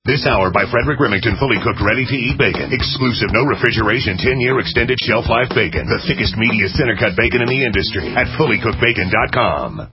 This hour by Frederick Remington, fully cooked, ready-to-eat bacon. Exclusive, no refrigeration, 10-year extended shelf life bacon. The thickest, meatiest center-cut bacon in the industry at fullycookedbacon.com.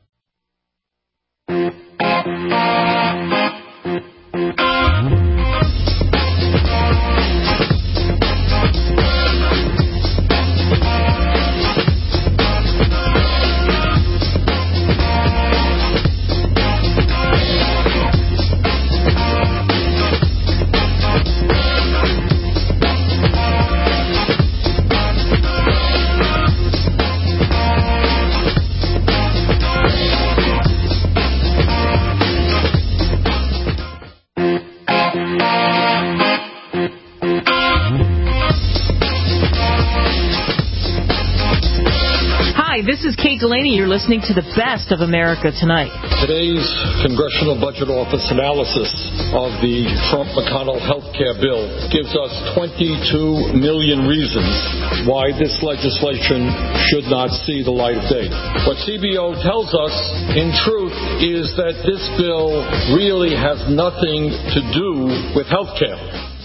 This is Kate Delaney. You're listening to the best of America Tonight. Today's Congressional Budget Office analysis of the Trump-McConnell health care bill gives us 22 million reasons why this legislation should not see the light of day. What CBO tells us, in truth, is that this bill really has nothing to do with health care.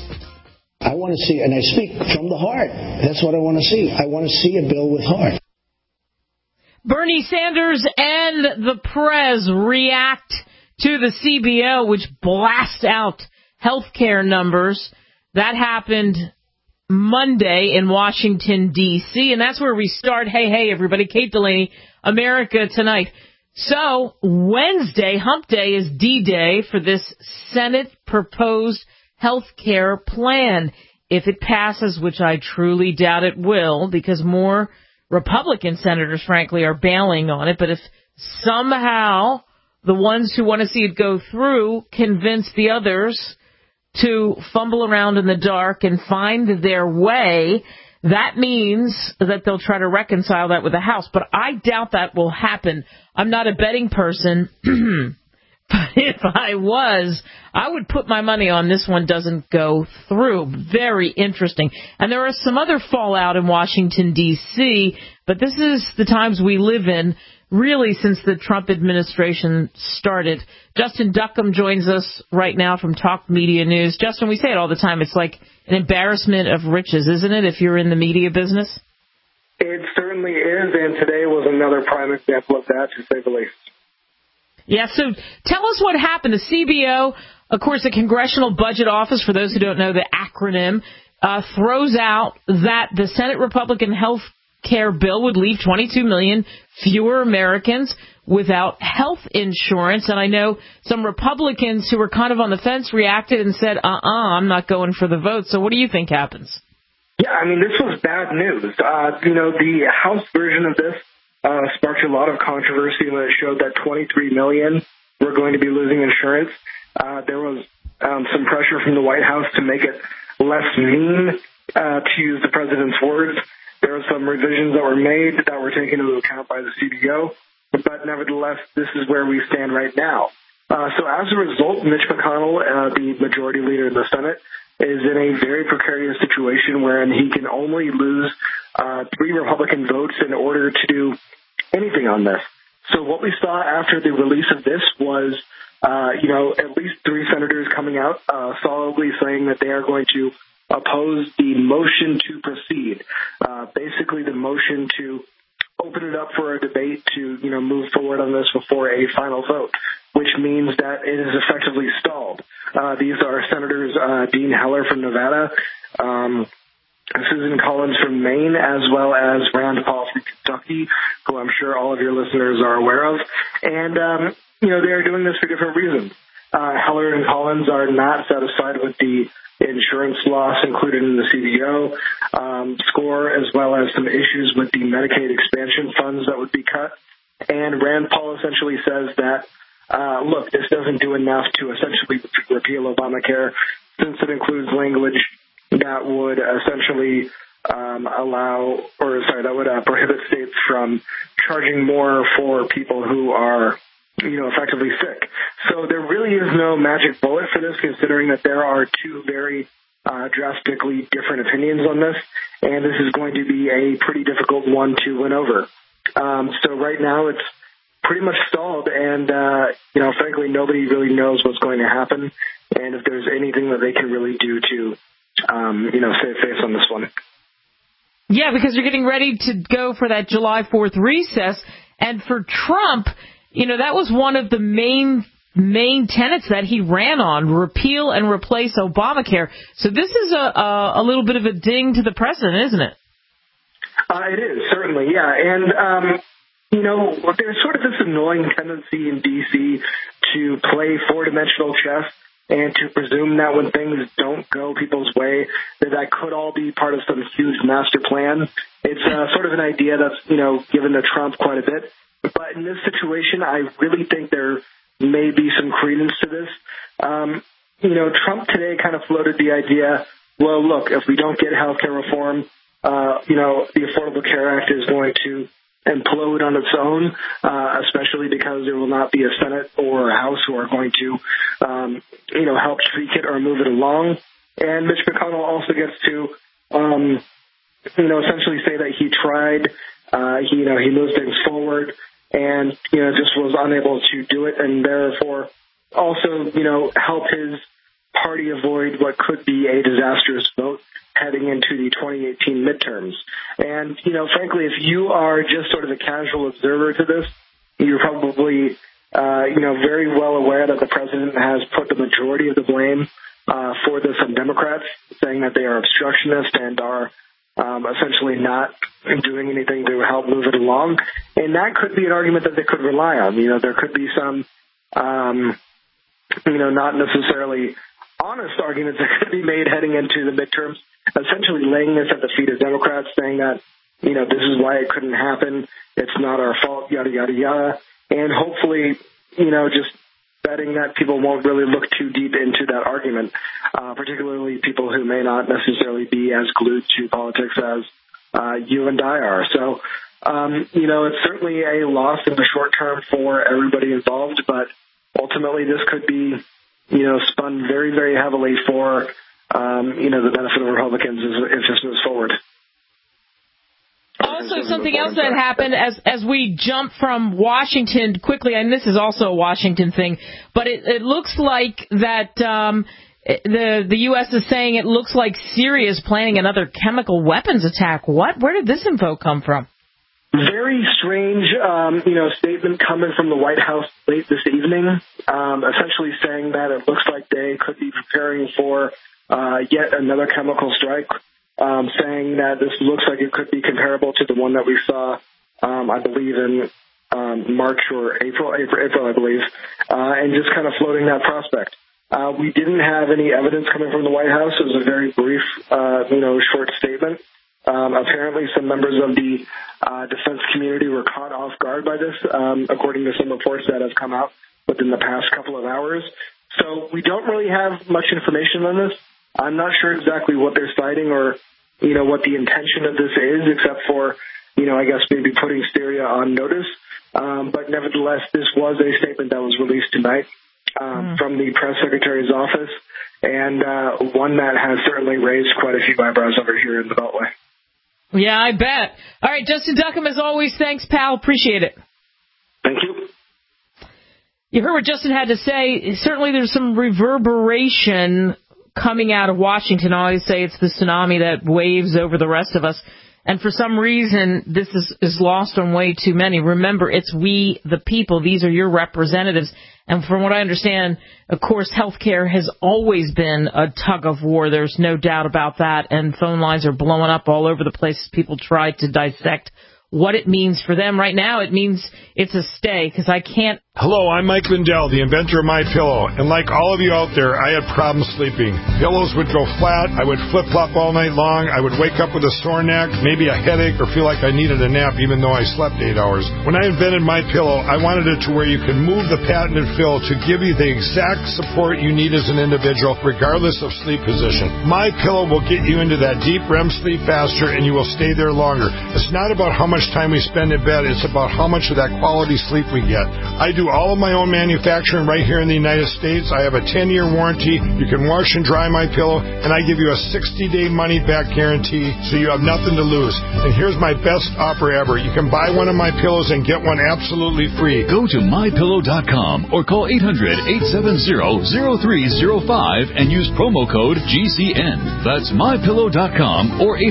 I want to see, and I speak from the heart. That's what I want to see. I want to see a bill with heart. Bernie Sanders and the Prez react to the CBO, which blasts out health care numbers. That happened Monday in Washington, D.C., and that's where we start. Hey, everybody, Kate Delaney, America Tonight. So Wednesday, Hump Day, is D-Day for this Senate-proposed health care plan. If it passes, which I truly doubt it will, because more Republican senators, frankly, are bailing on it. But if somehow the ones who want to see it go through convince the others to fumble around in the dark and find their way, that means that they'll try to reconcile that with the House. But I doubt that will happen. I'm not a betting person. But if I was, I would put my money on this one doesn't go through. Very interesting. And there are some other fallout in Washington, D.C., but this is the times we live in, really, since the Trump administration started. Justin Duckham joins us right now from Talk Media News. Justin, we say it all the time. It's like an embarrassment of riches, isn't it, if you're in the media business? It certainly is, and today was another prime example of that, to say the least. Yeah, so tell us what happened. The CBO, of course, the Congressional Budget Office, for those who don't know the acronym, throws out that the Senate Republican health care bill would leave 22 million fewer Americans without health insurance. And I know some Republicans who were kind of on the fence reacted and said, I'm not going for the vote. So what do you think happens? Yeah, I mean, this was bad news. The House version of this sparked a lot of controversy when it showed that 23 million were going to be losing insurance. There was some pressure from the White House to make it less mean, to use the president's words. There were some revisions that were made that were taken into account by the CBO, but nevertheless, this is where we stand right now. So as a result, Mitch McConnell, the majority leader in the Senate, is in a very precarious situation wherein he can only lose 3 Republican votes in order to do anything on this. So what we saw after the release of this was, at least 3 senators coming out solidly saying that they are going to oppose the motion to proceed, basically the motion to open it up for a debate to, move forward on this before a final vote, which means that it is effectively stalled. These are Senators Dean Heller from Nevada, Susan Collins from Maine, as well as Rand Paul from Kentucky, who I'm sure all of your listeners are aware of. And, they are doing this for different reasons. Heller and Collins are not satisfied with the insurance loss included in the CBO score, as well as some issues with the Medicaid expansion funds that would be cut. And Rand Paul essentially says that, look, this doesn't do enough to essentially repeal Obamacare, since it includes language that would essentially prohibit states from charging more for people who are, effectively sick. So there really is no magic bullet for this, considering that there are 2 very drastically different opinions on this, and this is going to be a pretty difficult one to win over. So right now it's pretty much stalled, and frankly, nobody really knows what's going to happen, and if there's anything that they can really do to save face on this one. Yeah, because you're getting ready to go for that July 4th recess, and for Trump, that was one of the main tenets that he ran on: repeal and replace Obamacare. So this is a little bit of a ding to the president, isn't it? It is, certainly, yeah. And, there's sort of this annoying tendency in D.C. to play four-dimensional chess and to presume that when things don't go people's way, that could all be part of some huge master plan. It's sort of an idea that's, given to Trump quite a bit. But in this situation, I really think there may be some credence to this. Trump today kind of floated the idea, well, look, if we don't get health care reform, the Affordable Care Act is going to implode on its own, especially because there will not be a Senate or a House who are going to, help tweak it or move it along. And Mitch McConnell also gets to, essentially say that he tried, he moved things forward and, just was unable to do it, and therefore also, help his party avoid what could be a disastrous vote heading into the 2018 midterms. And, frankly, if you are just sort of a casual observer to this, you're probably, very well aware that the president has put the majority of the blame for this on Democrats, saying that they are obstructionist and are essentially not doing anything to help move it along. And that could be an argument that they could rely on. There could be some, not necessarily honest arguments that could be made heading into the midterms, essentially laying this at the feet of Democrats, saying that, this is why it couldn't happen. It's not our fault, yada, yada, yada. And hopefully, just betting that people won't really look too deep into that argument, particularly people who may not necessarily be as glued to politics as you and I are. So, it's certainly a loss in the short term for everybody involved, but ultimately this could be, spun very, very heavily for, the benefit of Republicans if this moves forward. Also, something else that happened as we jump from Washington quickly, and this is also a Washington thing, but it looks like that the U.S. is saying it looks like Syria is planning another chemical weapons attack. What? Where did this info come from? Very strange, statement coming from the White House late this evening, essentially saying that it looks like they could be preparing for yet another chemical strike, saying that this looks like it could be comparable to the one that we saw, I believe, in March or April, I believe, and just kind of floating that prospect. We didn't have any evidence coming from the White House. It was a very brief, short statement. Apparently some members of the defense community were caught off guard by this, according to some reports that have come out within the past couple of hours. So we don't really have much information on this. I'm not sure exactly what they're citing or, what the intention of this is, except for, I guess maybe putting Syria on notice. But nevertheless, this was a statement that was released tonight from the press secretary's office, and one that has certainly raised quite a few eyebrows over here in the Beltway. Yeah, I bet. All right, Justin Duckham, as always, thanks, pal. Appreciate it. Thank you. You heard what Justin had to say. Certainly there's some reverberation coming out of Washington. I always say it's the tsunami that waves over the rest of us. And for some reason, this is lost on way too many. Remember, it's we, the people. These are your representatives. And from what I understand, of course, healthcare has always been a tug of war. There's no doubt about that. And phone lines are blowing up all over the place as people try to dissect what it means for them. Right now, it means it's a stay, because I can't. Hello, I'm Mike Lindell, the inventor of MyPillow, and like all of you out there, I had problems sleeping. Pillows would go flat, I would flip-flop all night long, I would wake up with a sore neck, maybe a headache, or feel like I needed a nap even though I slept 8 hours. When I invented MyPillow, I wanted it to where you can move the patented fill to give you the exact support you need as an individual, regardless of sleep position. MyPillow will get you into that deep REM sleep faster, and you will stay there longer. It's not about how much time we spend in bed, it's about how much of that quality sleep we get. I do do all of my own manufacturing right here in the United States. I have a 10-year warranty. You can wash and dry my pillow, and I give you a 60-day money-back guarantee, so you have nothing to lose. And here's my best offer ever. You can buy one of my pillows and get one absolutely free. Go to mypillow.com or call 800-870-0305 and use promo code GCN. That's mypillow.com or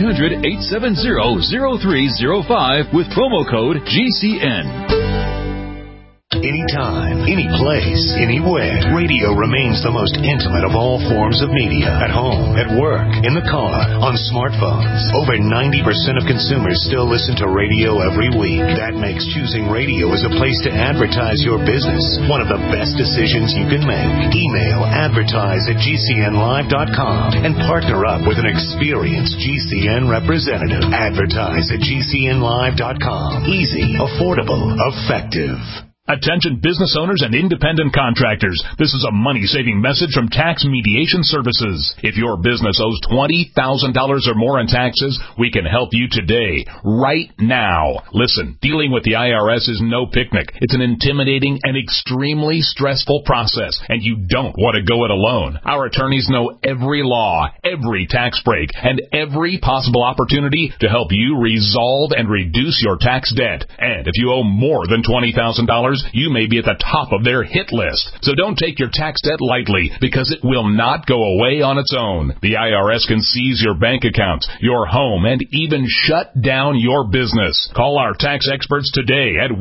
800-870-0305 with promo code GCN. Anytime, any place, anywhere, radio remains the most intimate of all forms of media. At home, at work, in the car, on smartphones. Over 90% of consumers still listen to radio every week. That makes choosing radio as a place to advertise your business one of the best decisions you can make. Email advertise@gcnlive.com and partner up with an experienced GCN representative. Advertise at gcnlive.com. Easy, affordable, effective. Attention business owners and independent contractors. This is a money-saving message from Tax Mediation Services. If your business owes $20,000 or more in taxes, we can help you today, right now. Listen, dealing with the IRS is no picnic. It's an intimidating and extremely stressful process, and you don't want to go it alone. Our attorneys know every law, every tax break, and every possible opportunity to help you resolve and reduce your tax debt. And if you owe more than $20,000, you may be at the top of their hit list. So don't take your tax debt lightly, because it will not go away on its own. The IRS can seize your bank accounts, your home, and even shut down your business. Call our tax experts today at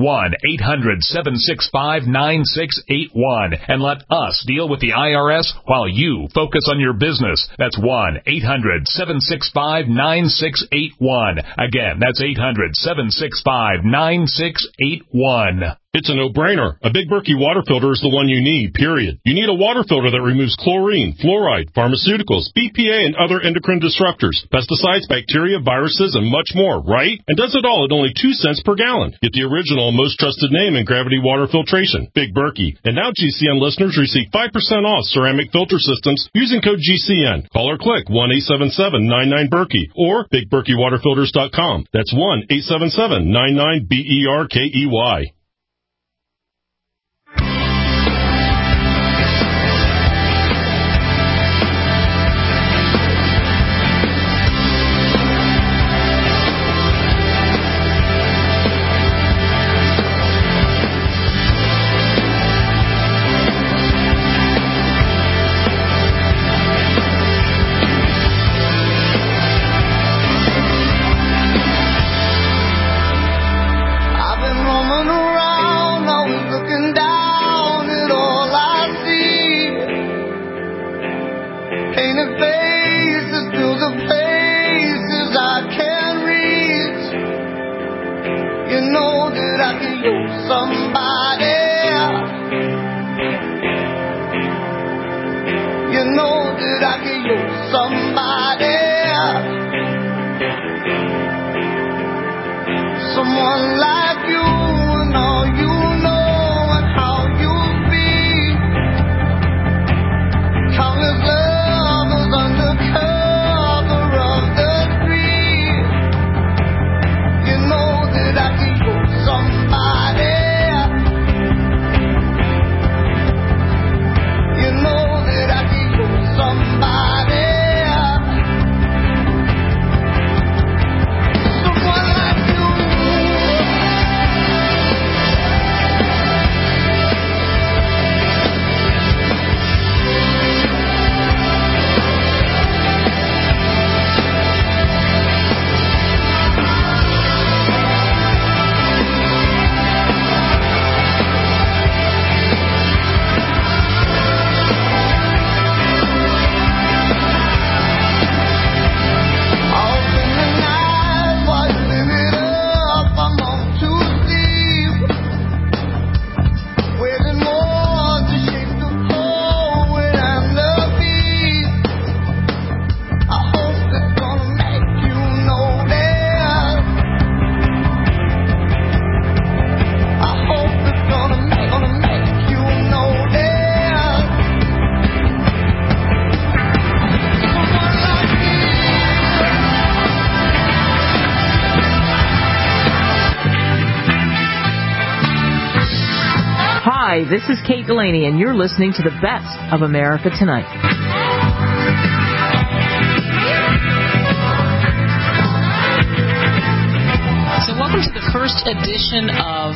1-800-765-9681 and let us deal with the IRS while you focus on your business. That's 1-800-765-9681. Again, that's 800-765-9681. It's a no-brainer. A Big Berkey water filter is the one you need, period. You need a water filter that removes chlorine, fluoride, pharmaceuticals, BPA, and other endocrine disruptors, pesticides, bacteria, viruses, and much more, right? And does it all at only 2 cents per gallon. Get the original, most trusted name in gravity water filtration, Big Berkey. And now GCN listeners receive 5% off ceramic filter systems using code GCN. Call or click 1-877-99-BERKEY or BigBerkeyWaterFilters.com. That's 1-877-99-BERKEY. This is Kate Delaney, and you're listening to the best of America Tonight. So welcome to the first edition of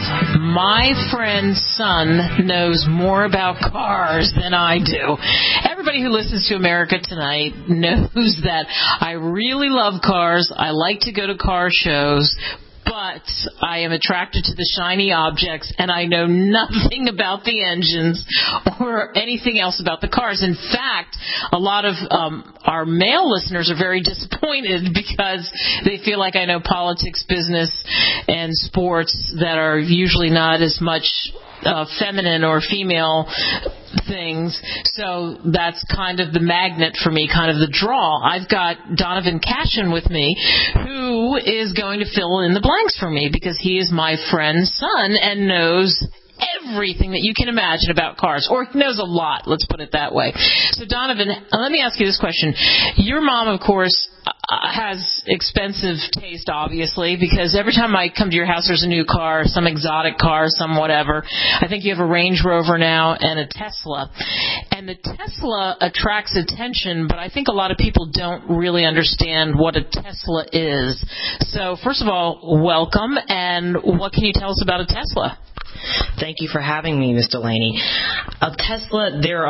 My Friend's Son Knows More About Cars Than I Do. Everybody who listens to America Tonight knows that I really love cars. I like to go to car shows, but I am attracted to the shiny objects, and I know nothing about the engines or anything else about the cars. In fact, a lot of our male listeners are very disappointed because they feel like I know politics, business, and sports that are usually not as much feminine or female things. So that's kind of the magnet for me, kind of the draw. I've got Donovan Cashin with me, who is going to fill in the blanks for me because he is my friend's son and knows everything that you can imagine about cars, or knows a lot, let's put it that way. So Donovan, let me ask you this question. Your mom, of course, has expensive taste, obviously, because every time I come to your house, there's a new car, some exotic car, some whatever. I think you have a Range Rover now and a Tesla. And the Tesla attracts attention, but I think a lot of people don't really understand what a Tesla is. So first of all, welcome, and what can you tell us about a Tesla? Thank you for having me, Ms. Delaney. A Tesla, they're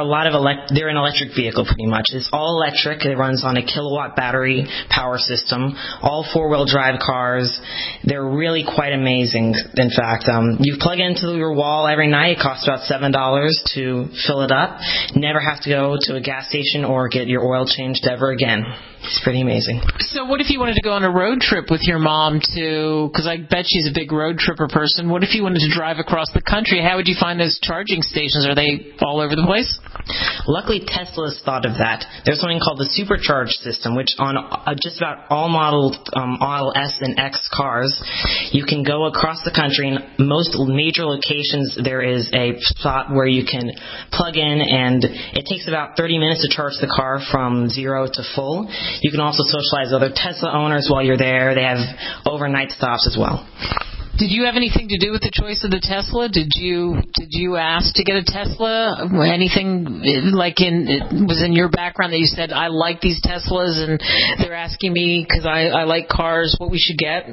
an electric vehicle pretty much. It's all electric. It runs on a kilowatt battery power system. All four-wheel drive cars. They're really quite amazing. In fact, you plug it into your wall every night. It costs about $7 to fill it up. Never have to go to a gas station or get your oil changed ever again. It's pretty amazing. So what if you wanted to go on a road trip with your mom because I bet she's a big road tripper person. What if you wanted to drive across the country? How would you find those charging stations? Are they all over the place? Luckily, Tesla's thought of that. There's something called the Supercharge system, which on just about all Model S and X cars, you can go across the country. In most major locations, there is a spot where you can plug in, and it takes about 30 minutes to charge the car from zero to full. You can also socialize with other Tesla owners while you're there. They have overnight stops as well. Did you have anything to do with the choice of the Tesla? Did you ask to get a Tesla? Anything was in your background that you said, I like these Teslas and they're asking me because I like cars what we should get?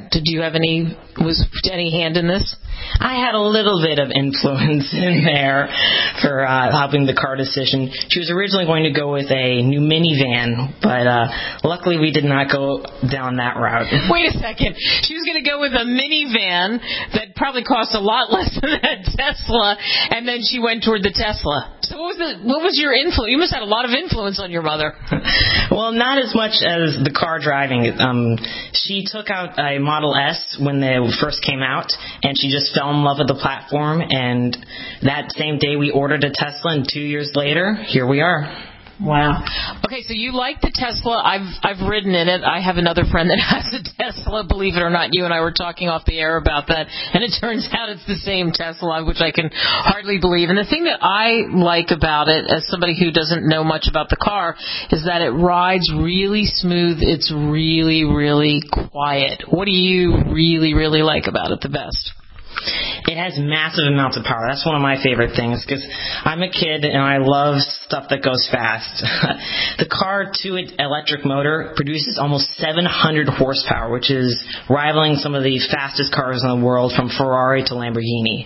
Was any hand in this? I had a little bit of influence in there for helping the car decision. She was originally going to go with a new minivan, but luckily we did not go down that route. Wait a second. She was going to go with a minivan that probably cost a lot less than that Tesla, and then she went toward the Tesla. So what was your influence? You must have had a lot of influence on your mother. Well, not as much as the car driving. She took out a Model S when they first came out, and she just fell in love with the platform, and that same day we ordered a Tesla, and 2 years later, here we are. Wow. Okay, so you like the Tesla. I've ridden in it. I have another friend that has a Tesla, believe it or not. You and I were talking off the air about that, and it turns out it's the same Tesla, which I can hardly believe. And the thing that I like about it, as somebody who doesn't know much about the car, is that it rides really smooth. It's really, really quiet. What do you really, really like about it the best? It has massive amounts of power. That's one of my favorite things because I'm a kid and I love stuff that goes fast. The car, to its electric motor, produces almost 700 horsepower, which is rivaling some of the fastest cars in the world from Ferrari to Lamborghini.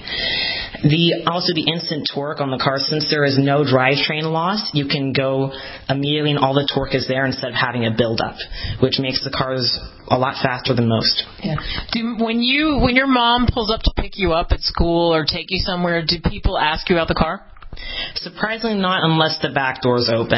Also the instant torque on the car, since there is no drivetrain loss, you can go immediately and all the torque is there instead of having a build-up, which makes the cars a lot faster than most. Yeah. When your mom pulls up to pick you up at school or take you somewhere, do people ask you about the car? Surprisingly not, unless the back door's open.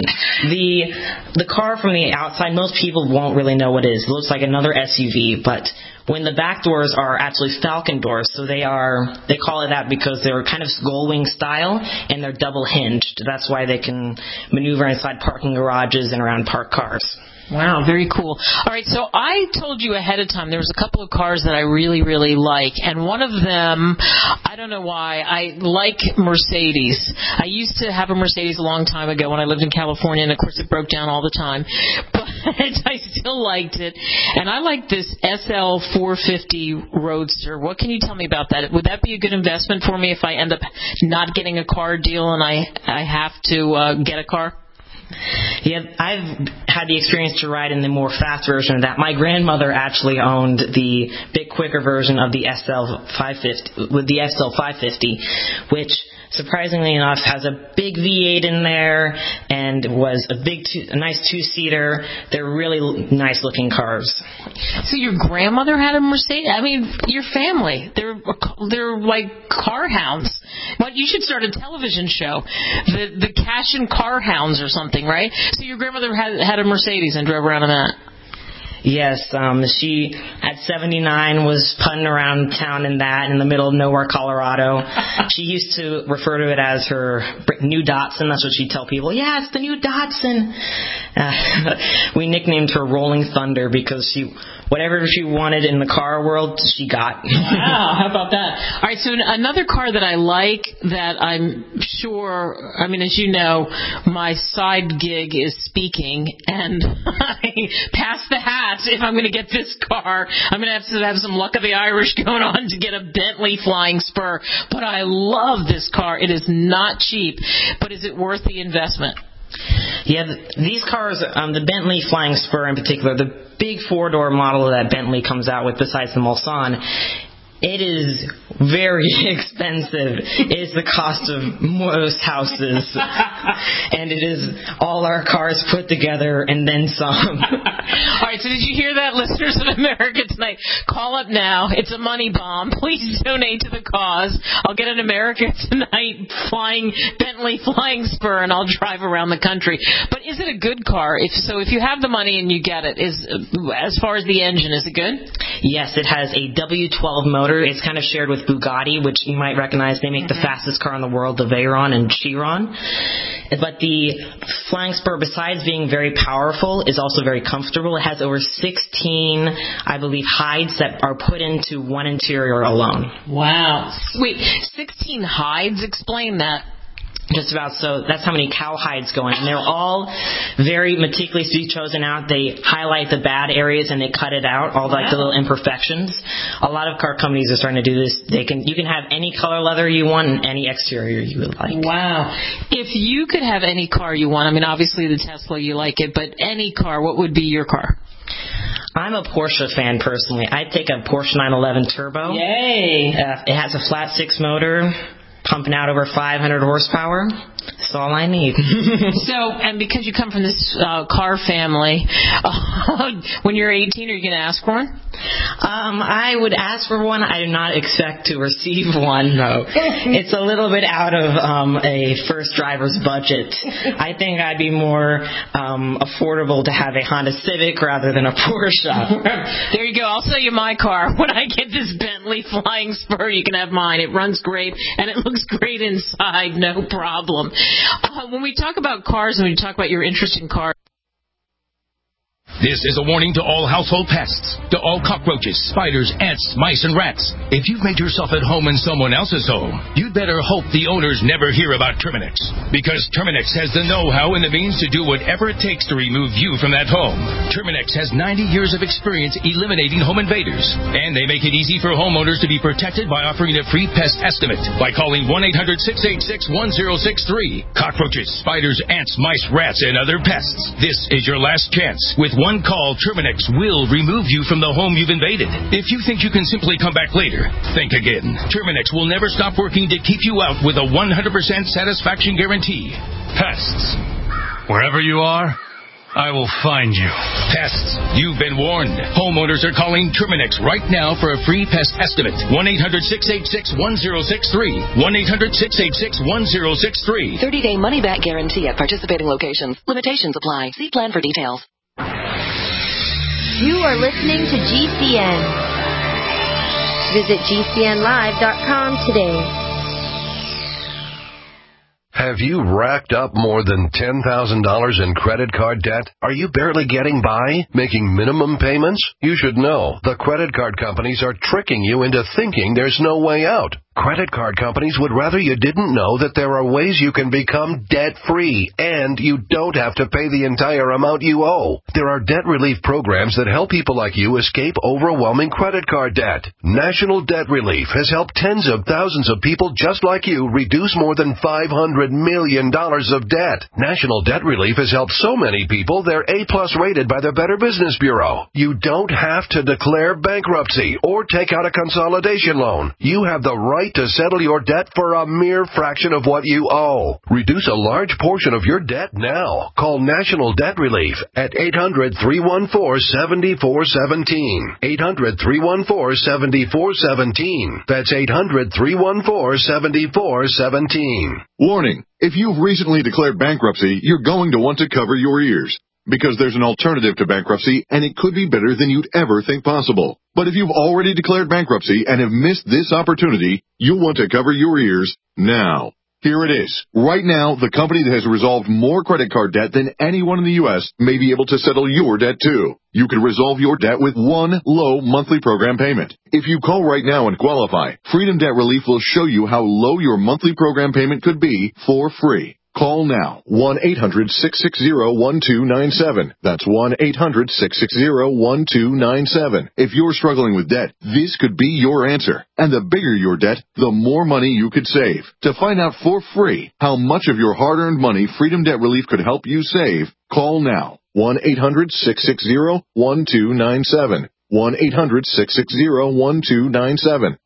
The car from the outside, most people won't really know what it is. It looks like another SUV, but when the back doors are actually falcon doors, so they call it that because they're kind of gull-wing style and they're double hinged. That's why they can maneuver inside parking garages and around parked cars. Wow, very cool. All right, so I told you ahead of time there was a couple of cars that I really, really like, and one of them, I don't know why, I like Mercedes. I used to have a Mercedes a long time ago when I lived in California, and of course it broke down all the time. But I still liked it. And I like this SL 450 Roadster. What can you tell me about that? Would that be a good investment for me if I end up not getting a car deal and I have to get a car? Yeah, I've had the experience to ride in the more fast version of that. My grandmother actually owned the bit quicker version of the SL 550, with the SL 550, which surprisingly enough has a big V8 in there and was a nice two-seater. They're really nice looking cars. So your grandmother had a Mercedes? I mean, your family, they're like car hounds. But you should start a television show, the Cash and Car Hounds or something, right? So your grandmother had a Mercedes and drove around in that. Yes, she at 79 was putting around town in that in the middle of nowhere, Colorado. She used to refer to it as her new Datsun. That's what she'd tell people. Yeah, it's the new Datsun. We nicknamed her Rolling Thunder because whatever she wanted in the car world, she got. Wow, how about that? All right, so another car that I like that I'm sure, I mean, as you know, my side gig is speaking, and I pass the hat. If I'm going to get this car, I'm going to have some luck of the Irish going on to get a Bentley Flying Spur. But I love this car. It is not cheap, but is it worth the investment? Yeah, these cars, the Bentley Flying Spur in particular, the big four-door model that Bentley comes out with besides the Mulsanne, it is very expensive. It is the cost of most houses. And it is all our cars put together and then some. All right, so did you hear that, listeners of America Tonight? Call up now. It's a money bomb. Please donate to the cause. I'll get an America Tonight Bentley Flying Spur, and I'll drive around the country. But is it a good car? If you have the money and you get it, as far as the engine, is it good? Yes, it has a W12 motor. It's kind of shared with Bugatti, which you might recognize. They make the fastest car in the world, the Veyron and Chiron. But the Flying Spur, besides being very powerful, is also very comfortable. It has over 16, I believe, hides that are put into one interior alone. Wow. Wait, 16 hides? Explain that. Just about, so that's how many cow hides go in. And they're all very meticulously chosen out. They highlight the bad areas and they cut it out, all like the little imperfections. A lot of car companies are starting to do this. You can have any color leather you want and any exterior you would like. Wow. If you could have any car you want, I mean, obviously the Tesla, you like it, but any car, what would be your car? I'm a Porsche fan personally. I'd take a Porsche 911 Turbo. Yay! It has a flat six motor, pumping out over 500 horsepower. That's all I need. So, and because you come from this car family, when you're 18, are you going to ask for one? I would ask for one. I do not expect to receive one, though. It's a little bit out of a first driver's budget. I think I'd be more affordable to have a Honda Civic rather than a Porsche. There you go. I'll sell you my car. When I get this Bentley Flying Spur, you can have mine. It runs great, and it looks great inside. No problem. When we talk about cars and we talk about your interest in cars, this is a warning to all household pests, to all cockroaches, spiders, ants, mice, and rats. If you've made yourself at home in someone else's home, you'd better hope the owners never hear about Terminix. Because Terminix has the know-how and the means to do whatever it takes to remove you from that home. Terminix has 90 years of experience eliminating home invaders. And they make it easy for homeowners to be protected by offering a free pest estimate by calling 1-800-686-1063. Cockroaches, spiders, ants, mice, rats, and other pests. This is your last chance. With one call, Terminix will remove you from the home you've invaded. If you think you can simply come back later, think again. Terminix will never stop working to keep you out with a 100% satisfaction guarantee. Pests. Wherever you are, I will find you. Pests, you've been warned. Homeowners are calling Terminix right now for a free pest estimate. 1-800-686-1063. 1-800-686-1063. 30-day money-back guarantee at participating locations. Limitations apply. See plan for details. You are listening to GCN. Visit GCNlive.com today. Have you racked up more than $10,000 in credit card debt? Are you barely getting by, making minimum payments? You should know the credit card companies are tricking you into thinking there's no way out. Credit card companies would rather you didn't know that there are ways you can become debt-free, and you don't have to pay the entire amount you owe. There are debt relief programs that help people like you escape overwhelming credit card debt. National Debt Relief has helped tens of thousands of people just like you reduce more than $500 million of debt. National Debt Relief has helped so many people they're A-plus rated by the Better Business Bureau. You don't have to declare bankruptcy or take out a consolidation loan. You have the right to settle your debt for a mere fraction of what you owe. Reduce a large portion of your debt now. Call National Debt Relief at 800-314-7417. 800-314-7417. That's 800-314-7417. Warning. If you've recently declared bankruptcy, you're going to want to cover your ears. Because there's an alternative to bankruptcy, and it could be better than you'd ever think possible. But if you've already declared bankruptcy and have missed this opportunity, you'll want to cover your ears now. Here it is. Right now, the company that has resolved more credit card debt than anyone in the U.S. may be able to settle your debt too. You can resolve your debt with one low monthly program payment. If you call right now and qualify, Freedom Debt Relief will show you how low your monthly program payment could be for free. Call now, 1-800-660-1297. That's 1-800-660-1297. If you're struggling with debt, this could be your answer. And the bigger your debt, the more money you could save. To find out for free how much of your hard-earned money Freedom Debt Relief could help you save, call now, 1-800-660-1297. 1-800-660-1297.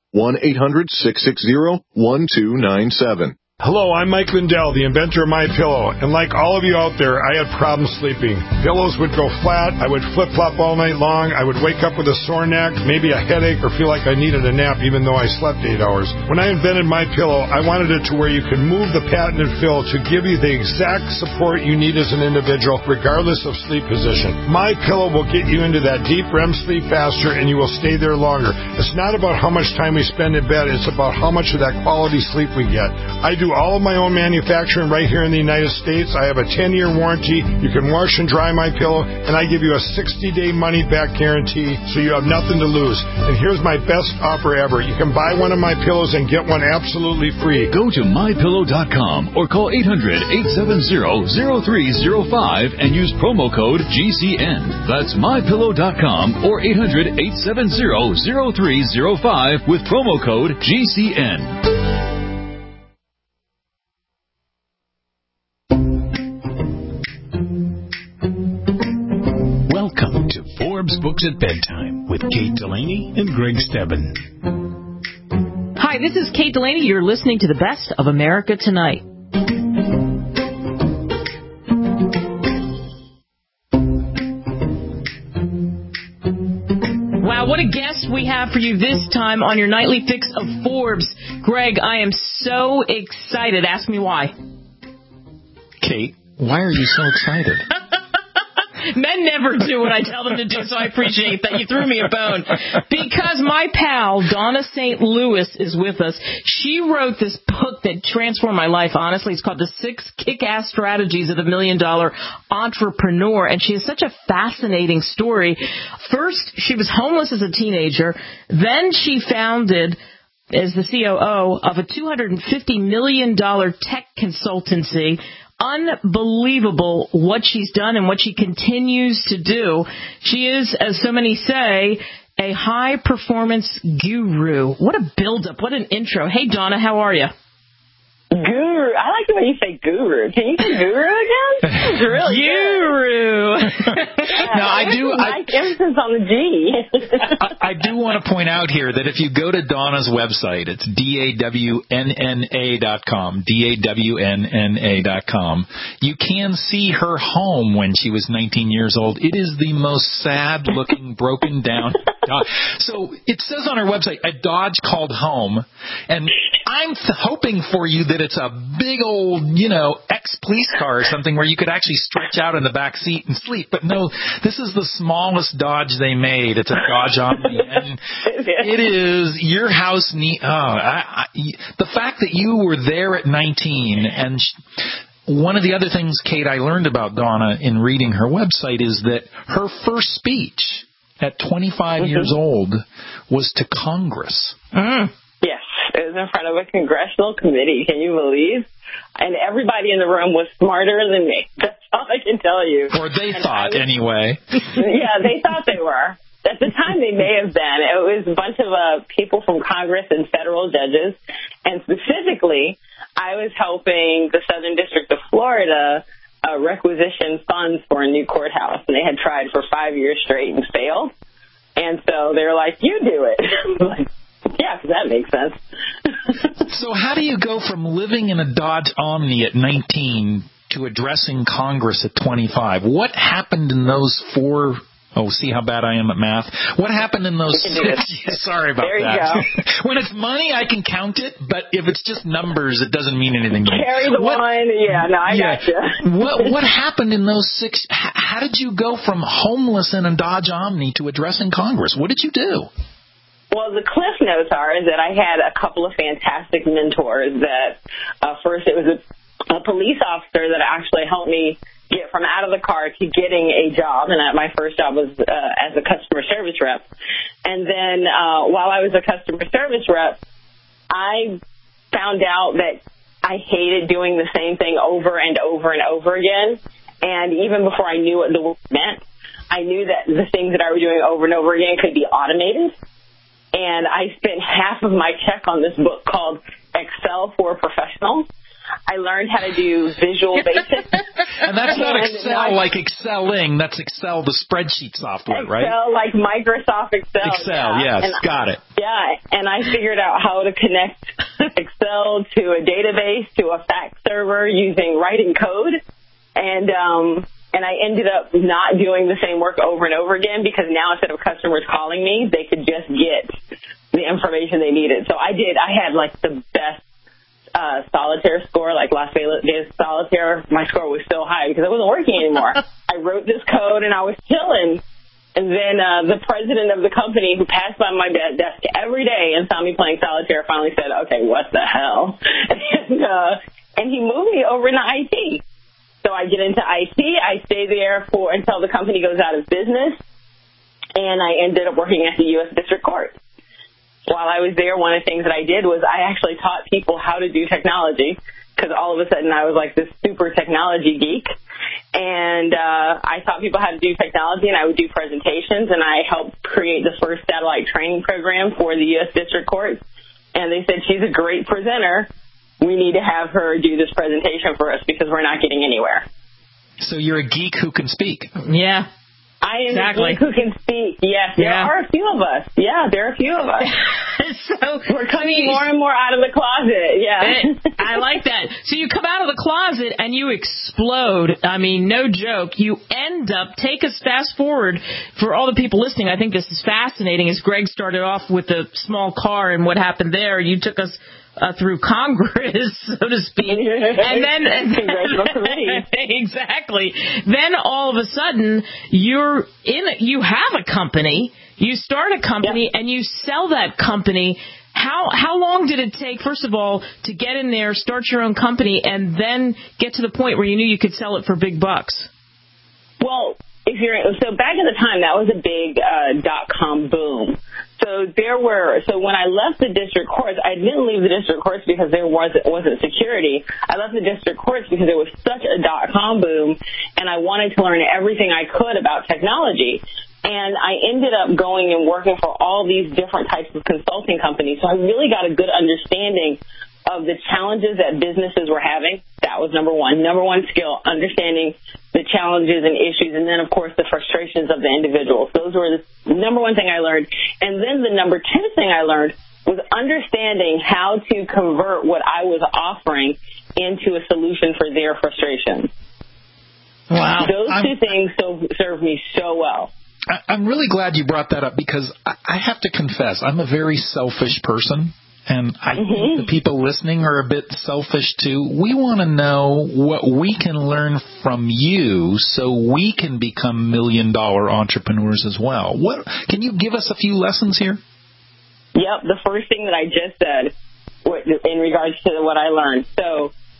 1-800-660-1297. Hello, I'm Mike Lindell, the inventor of MyPillow, and like all of you out there, I had problems sleeping. Pillows would go flat, I would flip-flop all night long, I would wake up with a sore neck, maybe a headache, or feel like I needed a nap even though I slept 8 hours. When I invented MyPillow, I wanted it to where you could move the patented fill to give you the exact support you need as an individual, regardless of sleep position. MyPillow will get you into that deep REM sleep faster, and you will stay there longer. It's not about how much time we spend in bed, it's about how much of that quality sleep we get. I do all of my own manufacturing right here in the United States. I have a 10-year warranty. You can wash and dry MyPillow, and I give you a 60-day money-back guarantee, so you have nothing to lose. And here's my best offer ever. You can buy one of my pillows and get one absolutely free. Go to MyPillow.com or call 800-870-0305 and use promo code GCN. That's MyPillow.com or 800-870-0305 with promo code GCN. Welcome to Forbes Books at Bedtime with Kate Delaney and Greg Stebbin. Hi, this is Kate Delaney. You're listening to the Best of America Tonight. Wow, what a guest we have for you this time on your nightly fix of Forbes. Greg, I am so excited. Ask me why. Kate, why are you so excited? Men never do what I tell them to do, so I appreciate that. You threw me a bone. Because my pal, Donna St. Louis, is with us. She wrote this book that transformed my life, honestly. It's called The 6 Kick-Ass Strategies of the $1 Million Entrepreneur, and she has such a fascinating story. First, she was homeless as a teenager. Then she founded, as the COO of a $250 million tech consultancy. Unbelievable what she's done and what she continues to do. She is, as so many say, a high-performance guru. What a build-up. What an intro. Hey, Donna, how are you? Guru. I like the way you say guru. Can you say guru again? That was really guru. No, I do. Like emphasis on the G. I do want to point out here that if you go to Donna's website, it's DAWNNA.com, DAWNNA.com, you can see her home when she was 19 years old. It is the most sad-looking, broken down Dodge. So it says on her website, a Dodge called home, and I'm hoping for you that it's a big old, ex-police car or something where you could actually stretch out in the back seat and sleep. But no, this is the smallest Dodge they made. It's a Dodge Omni, and it is your house. The fact that you were there at 19, and one of the other things, Kate, I learned about Donna in reading her website is that her first speech at 25 years old was to Congress. Yes, it was in front of a congressional committee. Can you believe? And everybody in the room was smarter than me. That's all I can tell you. Or they thought, anyway. Yeah, they thought they were. At the time, they may have been. It was a bunch of people from Congress and federal judges. And specifically, I was helping the Southern District of Florida requisition funds for a new courthouse. And they had tried for 5 years straight and failed. And so they were like, you do it. I'm like, yeah, because that makes sense. So how do you go from living in a Dodge Omni at 19 to addressing Congress at 25? What happened in those four... Oh, see how bad I am at math? What happened in those 6? Sorry about there that. You go. When it's money, I can count it, but if it's just numbers, it doesn't mean anything to me. Carry the one. Yeah, no, I gotcha. What happened in those 6? How did you go from homeless in a Dodge Omni to addressing Congress? What did you do? Well, the cliff notes are is that I had a couple of fantastic mentors that first it was a police officer that actually helped me get from out of the car to getting a job, and my first job was as a customer service rep. And then while I was a customer service rep, I found out that I hated doing the same thing over and over and over again. And even before I knew what the word meant, I knew that the things that I was doing over and over again could be automated. And I spent half of my check on this book called Excel for Professionals. I learned how to do Visual Basic. And that's not Excel like excelling. That's Excel, the spreadsheet software, right? Excel like Microsoft Excel. Excel, yes. And got it. Yeah, and I figured out how to connect Excel to a database, to a fax server using writing code. And I ended up not doing the same work over and over again because now instead of customers calling me, they could just get the information they needed. So I had like the best solitaire score, like Las Vegas solitaire. My score was so high because I wasn't working anymore. I wrote this code and I was chilling. And then the president of the company, who passed by my desk every day and saw me playing solitaire, finally said, okay, what the hell? And he moved me over into IT. So I get into IT. I stay there until the company goes out of business. And I ended up working at the U.S. District Court. While I was there, one of the things that I did was I actually taught people how to do technology because all of a sudden I was like this super technology geek. And I taught people how to do technology, and I would do presentations, and I helped create the first satellite training program for the U.S. District Court. And they said, she's a great presenter. We need to have her do this presentation for us because we're not getting anywhere. So you're a geek who can speak. Yeah. I am a geek who can speak. Yes, there are a few of us. Yeah, there are a few of us. So we're coming more and more out of the closet. Yeah. I like that. So you come out of the closet and you explode. I mean, no joke. You end up, take us fast forward for all the people listening. I think this is fascinating. As Greg started off with the small car and what happened there, you took us through Congress, so to speak, and then congressional committee. Exactly. Then all of a sudden, you have a company. You start a company, and you sell that company. How long did it take, first of all, to get in there, start your own company, and then get to the point where you knew you could sell it for big bucks? Well, so back at the time, that was a big .com boom. So when I left the district courts, I didn't leave the district courts because there wasn't security. I left the district courts because there was such a .com boom, and I wanted to learn everything I could about technology. And I ended up going and working for all these different types of consulting companies. So I really got a good understanding of the challenges that businesses were having. That was number one. Number one skill, understanding the challenges and issues, and then, of course, the frustrations of the individuals. Those were the number one thing I learned. And then the number two thing I learned was understanding how to convert what I was offering into a solution for their frustration. Wow. Those two things served me so well. I'm really glad you brought that up because I have to confess, I'm a very selfish person. And I think the people listening are a bit selfish, too. We want to know what we can learn from you so we can become million-dollar entrepreneurs as well. Can you give us a few lessons here? Yep, the first thing that I just said in regards to what I learned. So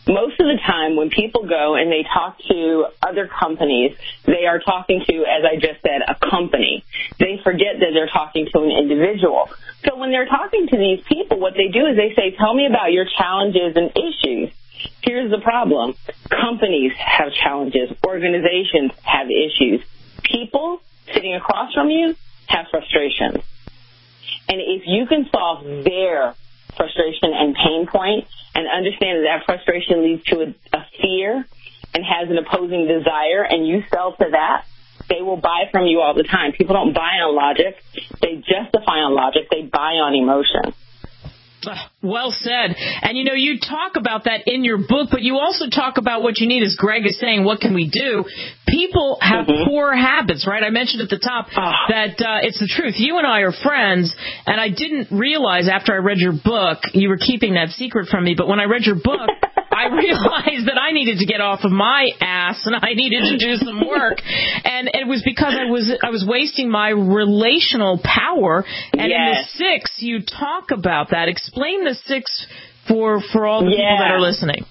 most of the time when people go and they talk to other companies, they are talking to, as I just said, a company. They forget that they're talking to an individual. So when they're talking to these people, what they do is they say, tell me about your challenges and issues. Here's the problem. Companies have challenges. Organizations have issues. People sitting across from you have frustrations. And if you can solve their frustration and pain point and understand that frustration leads to a fear and has an opposing desire, and you sell to that, they will buy from you all the time. People don't buy on logic. They justify on logic. They buy on emotion. Well said. And, you talk about that in your book, but you also talk about what you need, as Greg is saying, what can we do? People have poor habits, right? I mentioned at the top that it's the truth. You and I are friends, and I didn't realize after I read your book, you were keeping that secret from me, but when I read your book, I realized that I needed to get off of my ass and I needed to do some work. And it was because I was wasting my relational power. And in the 6, you talk about that. Explain the 6 for all the people that are listening.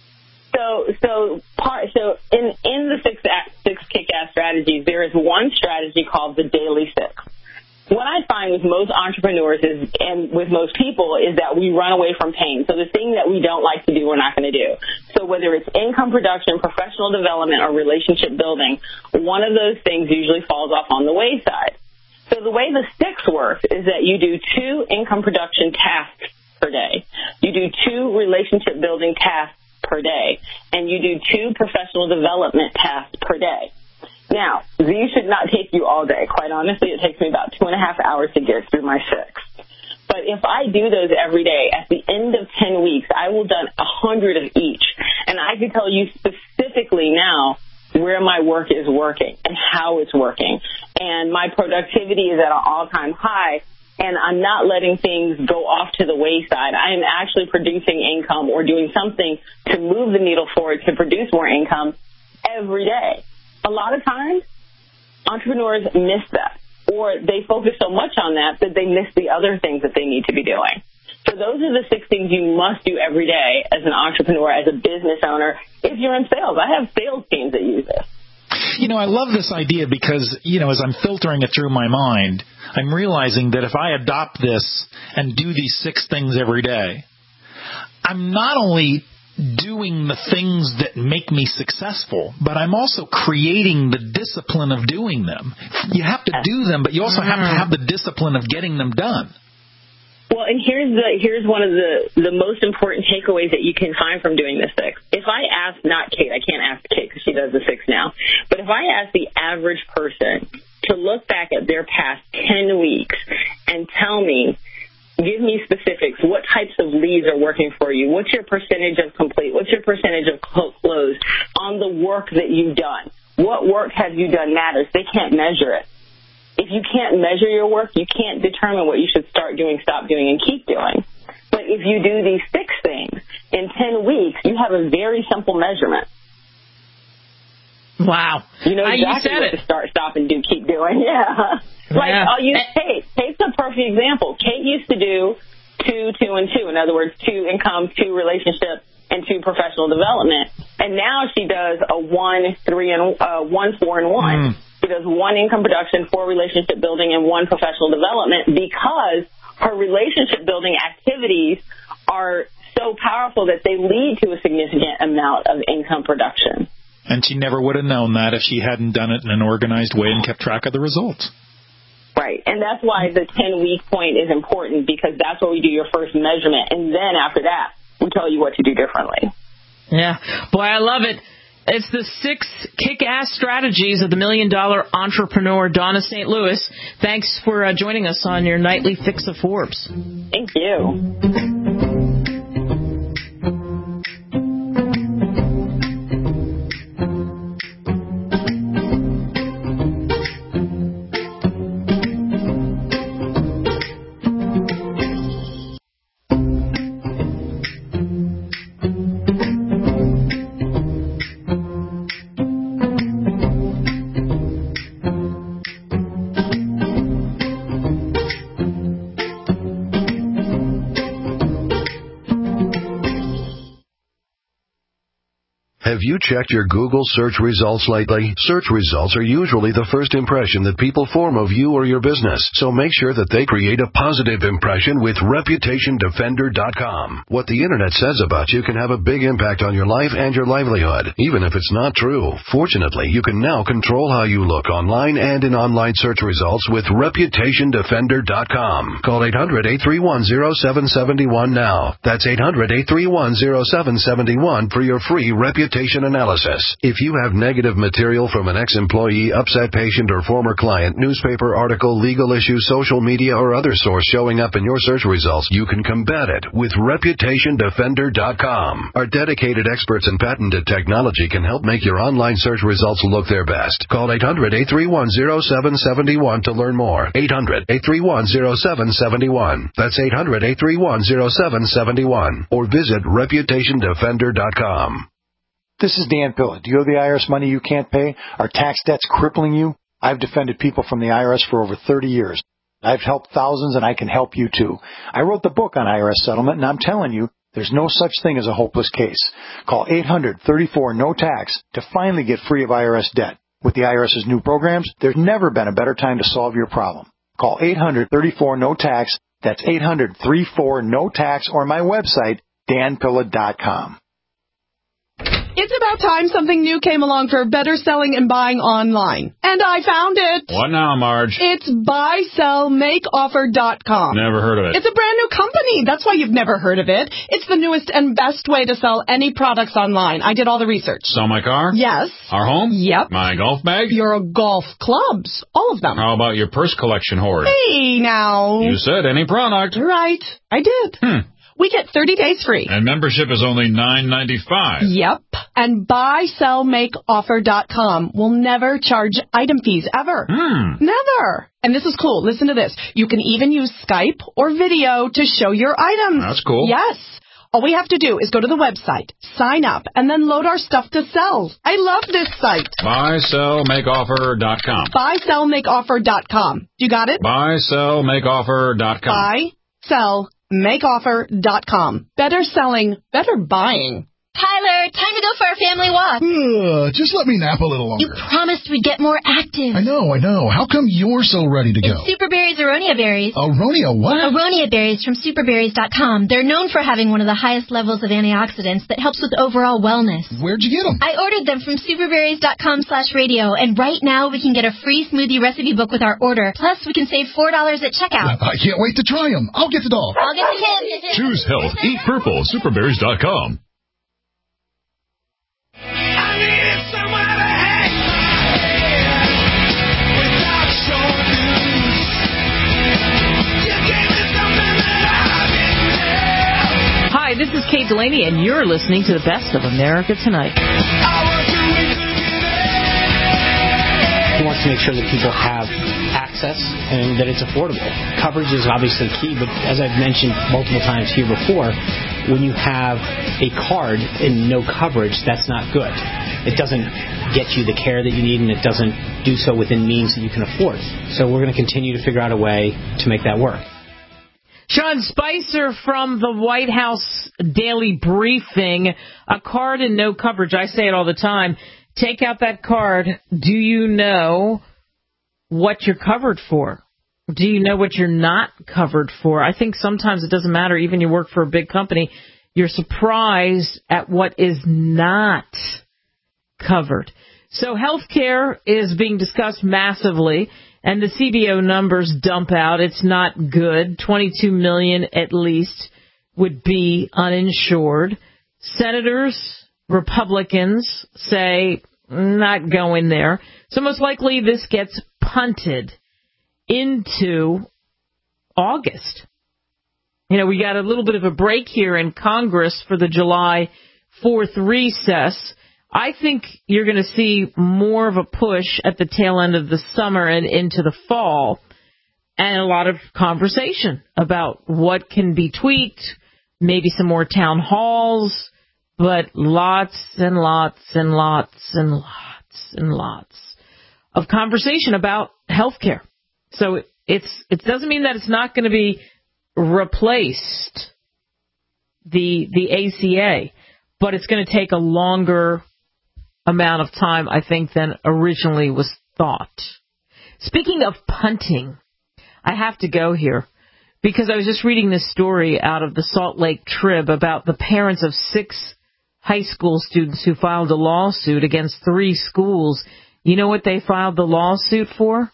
So in the 6 kick-ass strategies, there is one strategy called the Daily 6. What I find with most entrepreneurs and with most people is that we run away from pain. So the thing that we don't like to do, we're not going to do. So whether it's income production, professional development, or relationship building, one of those things usually falls off on the wayside. So the way the 6 works is that you do 2 income production tasks per day. You do 2 relationship building tasks per day. And you do 2 professional development tasks per day. Now, these should not take you all day. Quite honestly, it takes me about 2.5 hours to get through my 6. But if I do those every day, at the end of 10 weeks, I will done 100 of each. And I can tell you specifically now where my work is working and how it's working. And my productivity is at an all-time high. And I'm not letting things go off to the wayside. I am actually producing income or doing something to move the needle forward to produce more income every day. A lot of times, entrepreneurs miss that, or they focus so much on that they miss the other things that they need to be doing. So those are the 6 things you must do every day as an entrepreneur, as a business owner. If you're in sales, I have sales teams that use this. I love this idea because, as I'm filtering it through my mind, I'm realizing that if I adopt this and do these 6 things every day, I'm not only doing the things that make me successful, but I'm also creating the discipline of doing them. You have to do them, but you also have to have the discipline of getting them done. Well, and here's one of the most important takeaways that you can find from doing this 6. If I ask, not Kate, I can't ask Kate because she does the 6 now, but if I ask the average person to look back at their past 10 weeks and tell me, give me specifics. What types of leads are working for you? What's your percentage of complete? What's your percentage of close on the work that you've done? What work have you done matters. They can't measure it. If you can't measure your work, you can't determine what you should start doing, stop doing, and keep doing. But if you do these 6 things in 10 weeks, you have a very simple measurement. Wow. You know exactly what to start, stop, and do, keep doing. Yeah. I'll use Kate. Kate's a perfect example. Kate used to do 2, 2, and 2. In other words, 2 income, 2 relationship, and 2 professional development. And now she does a 1, 3, and 1, 4, and 1. She does 1 income production, 4 relationship building, and 1 professional development because her relationship building activities are so powerful that they lead to a significant amount of income production. And she never would have known that if she hadn't done it in an organized way and kept track of the results. Right. And that's why the 10-week point is important, because that's where we do your first measurement. And then after that, we tell you what to do differently. Yeah. Boy, I love it. It's the 6 kick-ass strategies of the $1 Million Entrepreneur, Donna St. Louis. Thanks for joining us on your nightly Fix of Forbes. Thank you. Have you checked your Google search results lately? Search results are usually the first impression that people form of you or your business, so make sure that they create a positive impression with ReputationDefender.com. What the internet says about you can have a big impact on your life and your livelihood, even if it's not true. Fortunately, you can now control how you look online and in online search results with ReputationDefender.com. Call 800-831-0771 now. That's 800-831-0771 for your free reputation analysis. If you have negative material from an ex-employee, upset patient, or former client, newspaper article, legal issue, social media, or other source showing up in your search results, you can combat it with ReputationDefender.com. Our dedicated experts in patented technology can help make your online search results look their best. Call 800-831-0771 to learn more. 800-831-0771. That's 800-831-0771. Or visit ReputationDefender.com. This is Dan Pilla. Do you owe the IRS money you can't pay? Are tax debts crippling you? I've defended people from the IRS for over 30 years. I've helped thousands, and I can help you too. I wrote the book on IRS settlement, and I'm telling you, there's no such thing as a hopeless case. Call 800-34-NO-TAX to finally get free of IRS debt. With the IRS's new programs, there's never been a better time to solve your problem. Call 800-34-NO-TAX. That's 800-34-NO-TAX, or my website, danpilla.com. It's about time something new came along for better selling and buying online. And I found it. What now, Marge? It's buysellmakeoffer.com. Never heard of it. It's a brand new company. That's why you've never heard of it. It's the newest and best way to sell any products online. I did all the research. Sell my car? Yes. Our home? Yep. My golf bag? Your golf clubs. All of them. How about your purse collection hoard? Hey, now. You said any product. Right. I did. We get 30 days free. And membership is only $9.95. Yep. And buysellmakeoffer.com will never charge item fees, ever. Never. And this is cool. Listen to this. You can even use Skype or video to show your items. That's cool. Yes. All we have to do is go to the website, sign up, and then load our stuff to sell. I love this site. Buysellmakeoffer.com. Buysellmakeoffer.com. You got it? Buysellmakeoffer.com. Buysellmakeoffer.com. Better selling, better buying. Tyler, time to go for our family walk. Just let me nap a little longer. You promised we'd get more active. I know. How come you're so ready to go? It's Superberry's Aronia berries. Aronia what? Aronia berries from superberries.com. They're known for having one of the highest levels of antioxidants that helps with overall wellness. Where'd you get them? I ordered them from superberries.com/radio, and right now we can get a free smoothie recipe book with our order. Plus, we can save $4 at checkout. I can't wait to try them. I'll get the dog. I'll get the kid. Choose health. Eat purple. Superberries.com. Hi, this is Kate Delaney, and you're listening to the best of America Tonight. He wants to make sure that people have access and that it's affordable. Coverage is obviously key, but as I've mentioned multiple times here before, when you have a card and no coverage, that's not good. It doesn't get you the care that you need, and it doesn't do so within means that you can afford. So we're going to continue to figure out a way to make that work. Sean Spicer from the White House Daily Briefing. A card and no coverage. I say it all the time. Take out that card. Do you know what you're covered for? Do you know what you're not covered for? I think sometimes it doesn't matter. Even you work for a big company, you're surprised at what is not covered. So healthcare is being discussed massively, and the CBO numbers dump out. It's not good. 22 million at least would be uninsured. Senators, Republicans say not going there. So most likely this gets punted into August. You know, we got a little bit of a break here in Congress for the July 4th recess. I think you're going to see more of a push at the tail end of the summer and into the fall, and a lot of conversation about what can be tweaked, maybe some more town halls, but lots and lots and lots and lots and lots of conversation about healthcare. So it doesn't mean that it's not going to be replaced, the ACA, but it's going to take a longer amount of time, I think, than originally was thought. Speaking of punting, I have to go here because I was just reading this story out of the Salt Lake Trib about the parents of 6 high school students who filed a lawsuit against 3 schools. You know what they filed the lawsuit for?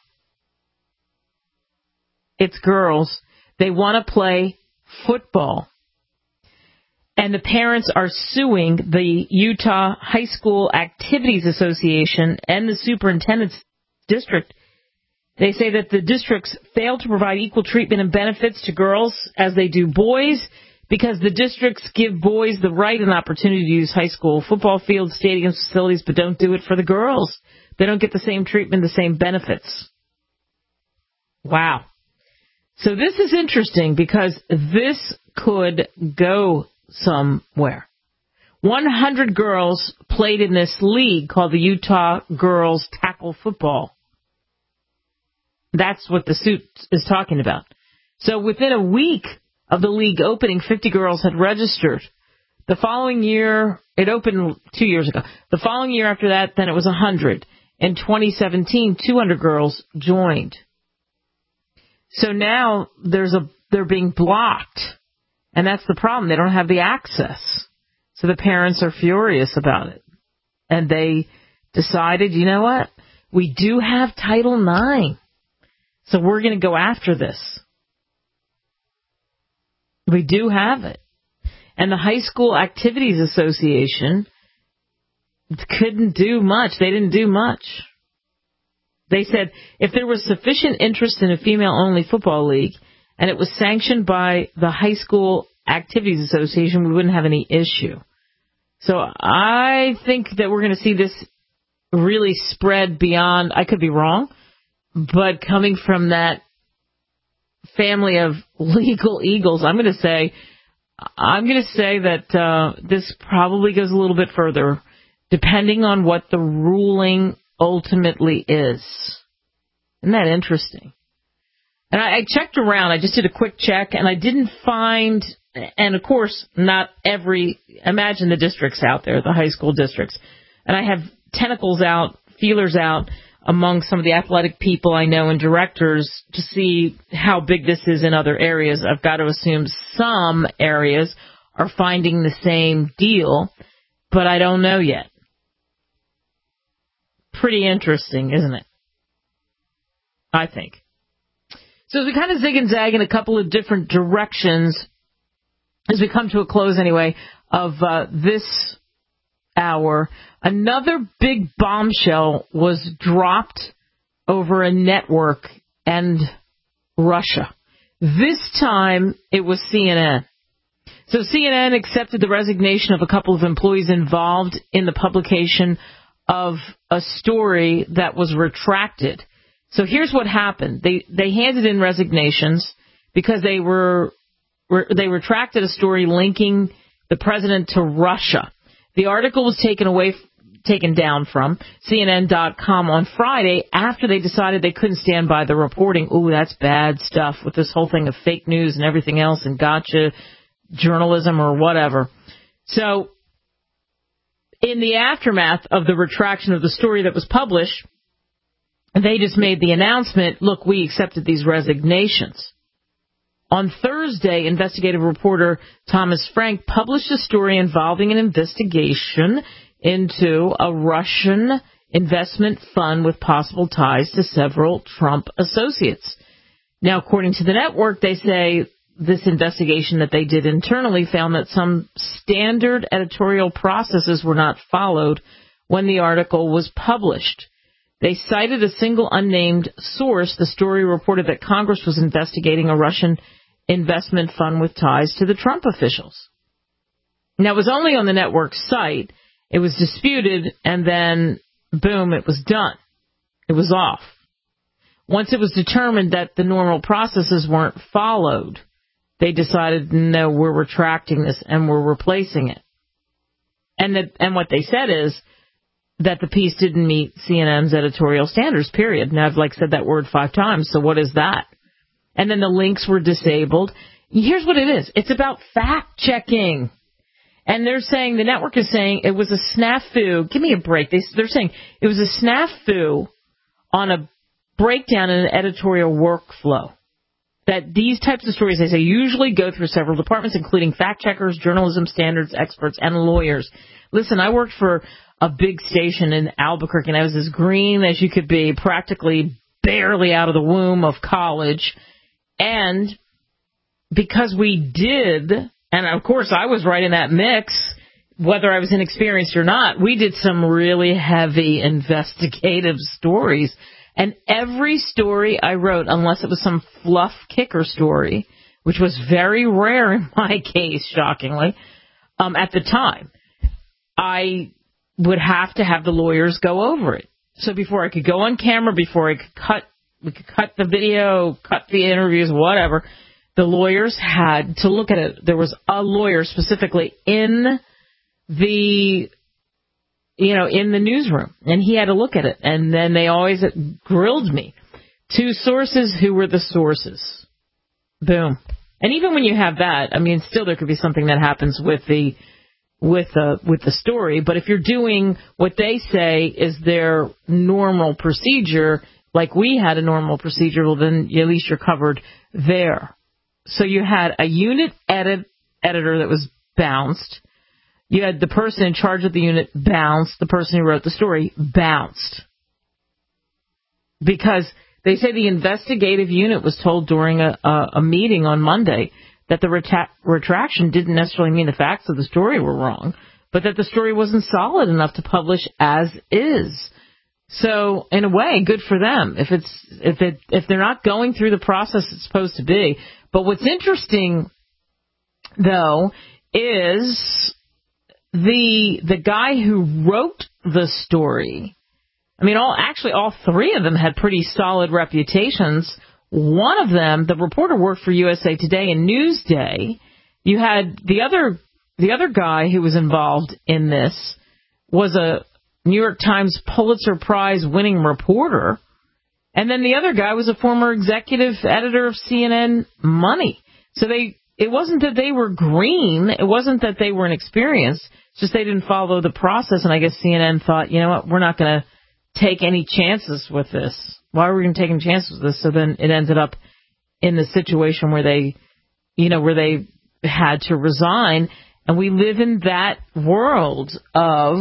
It's girls. They want to play football. And the parents are suing the Utah High School Activities Association and the superintendent's district. They say that the districts fail to provide equal treatment and benefits to girls as they do boys because the districts give boys the right and opportunity to use high school football fields, stadiums, facilities, but don't do it for the girls. They don't get the same treatment, the same benefits. Wow. So this is interesting because this could go somewhere. 100 girls played in this league called the Utah Girls Tackle Football. That's what the suit is talking about. So within a week of the league opening, 50 girls had registered. The following year, it opened 2 years ago. The following year after that, then it was 100. In 2017, 200 girls joined. So now they're being blocked. And that's the problem. They don't have the access. So the parents are furious about it. And they decided, you know what? We do have Title IX. So we're going to go after this. We do have it. And the High School Activities Association couldn't do much. They didn't do much. They said if there was sufficient interest in a female-only football league and it was sanctioned by the High School Activities Association, we wouldn't have any issue. So I think that we're going to see this really spread beyond, I could be wrong, but coming from that family of legal eagles, I'm going to say that this probably goes a little bit further, depending on what the ruling ultimately is. Isn't that interesting? And I checked around. I just did a quick check, and I didn't find, and of course, not every, imagine the districts out there, the high school districts. And I have tentacles out, feelers out, among some of the athletic people I know and directors to see how big this is in other areas. I've got to assume some areas are finding the same deal, but I don't know yet. Pretty interesting, isn't it? I think. So as we kind of zig and zag in a couple of different directions, as we come to a close anyway of this hour, another big bombshell was dropped over a network and Russia. This time it was CNN. So CNN accepted the resignation of a couple of employees involved in the publication of a story that was retracted. So here's what happened. They handed in resignations because they retracted a story linking the president to Russia. The article was taken down from CNN.com on Friday after they decided they couldn't stand by the reporting. Ooh, that's bad stuff with this whole thing of fake news and everything else and gotcha journalism or whatever. So in the aftermath of the retraction of the story that was published, they just made the announcement, look, we accepted these resignations. On Thursday, investigative reporter Thomas Frank published a story involving an investigation into a Russian investment fund with possible ties to several Trump associates. Now, according to the network, they say this investigation that they did internally found that some standard editorial processes were not followed when the article was published. They cited a single unnamed source. The story reported that Congress was investigating a Russian investment fund with ties to the Trump officials. Now, it was only on the network's site. It was disputed, and then, boom, it was done. It was off. Once it was determined that the normal processes weren't followed, they decided, no, we're retracting this, and we're replacing it. And what they said is that the piece didn't meet CNN's editorial standards, period. Now, I've said that word 5 times, so what is that? And then the links were disabled. Here's what it is. It's about fact-checking. And they're saying, the network is saying it was a snafu. Give me a break. They're saying it was a snafu on a breakdown in an editorial workflow. That these types of stories, they say, usually go through several departments, including fact checkers, journalism standards experts, and lawyers. Listen, I worked for a big station in Albuquerque, and I was as green as you could be, practically barely out of the womb of college. And because we did, and of course I was right in that mix, whether I was inexperienced or not, we did some really heavy investigative stories. And every story I wrote, unless it was some fluff kicker story, which was very rare in my case, shockingly, at the time, I would have to have the lawyers go over it. So before I could go on camera, before we could cut the video, cut the interviews, whatever, the lawyers had to look at it. There was a lawyer specifically in the newsroom, and he had to look at it. And then they always grilled me. 2 sources, who were the sources? Boom. And even when you have that, I mean, still there could be something that happens with the story. But if you're doing what they say is their normal procedure, like we had a normal procedure, well, then at least you're covered there. So you had a unit editor that was bounced. You had the person in charge of the unit bounced. The person who wrote the story bounced. Because they say the investigative unit was told during a meeting on Monday that the retraction didn't necessarily mean the facts of the story were wrong, but that the story wasn't solid enough to publish as is. So, in a way, good for them if they're not going through the process it's supposed to be. But what's interesting, though, is the guy who wrote the story. I mean, all 3 of them had pretty solid reputations. One of them, the reporter, worked for USA Today and Newsday. You had the other guy who was involved in this was a New York Times Pulitzer Prize winning reporter. And then the other guy was a former executive editor of CNN Money. So it wasn't that they were green. It wasn't that they were inexperienced. It's just they didn't follow the process. And I guess CNN thought, you know what, we're not going to take any chances with this. Why are we going to take any chances with this? So then it ended up in the situation where they had to resign. And we live in that world of,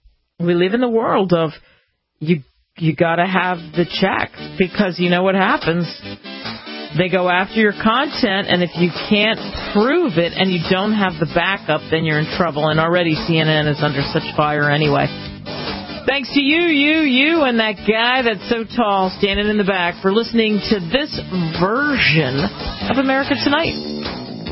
you got to have the check, because you know what happens. They go after your content, and if you can't prove it and you don't have the backup, then you're in trouble. And already CNN is under such fire anyway. Thanks to you, and that guy that's so tall standing in the back for listening to this version of America Tonight.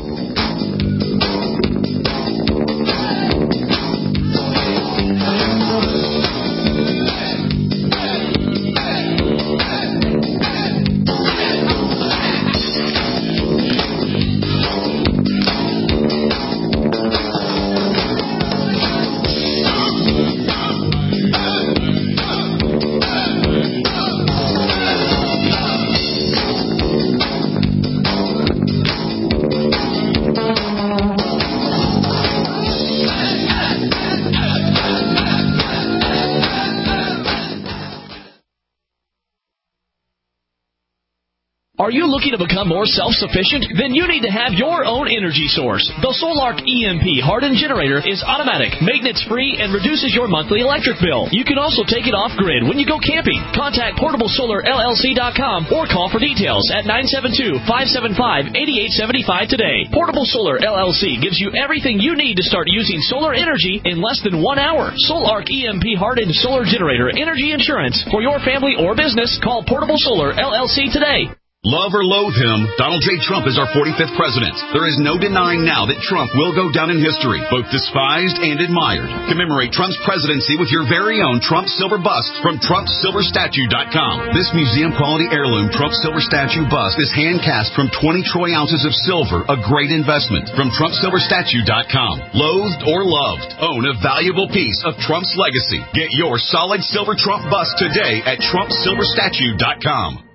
Are you looking to become more self-sufficient? Then you need to have your own energy source. The SolarK EMP hardened generator is automatic, maintenance-free, and reduces your monthly electric bill. You can also take it off-grid when you go camping. Contact PortableSolarLLC.com or call for details at 972-575-8875 today. Portable Solar LLC gives you everything you need to start using solar energy in less than 1 hour. SolarK EMP hardened solar generator energy insurance. For your family or business, call Portable Solar LLC today. Love or loathe him, Donald J. Trump is our 45th president. There is no denying now that Trump will go down in history, both despised and admired. Commemorate Trump's presidency with your very own Trump silver bust from TrumpSilverStatue.com. This museum-quality heirloom Trump silver statue bust is hand-cast from 20 troy ounces of silver, a great investment. From TrumpSilverStatue.com. Loathed or loved, own a valuable piece of Trump's legacy. Get your solid silver Trump bust today at TrumpSilverStatue.com.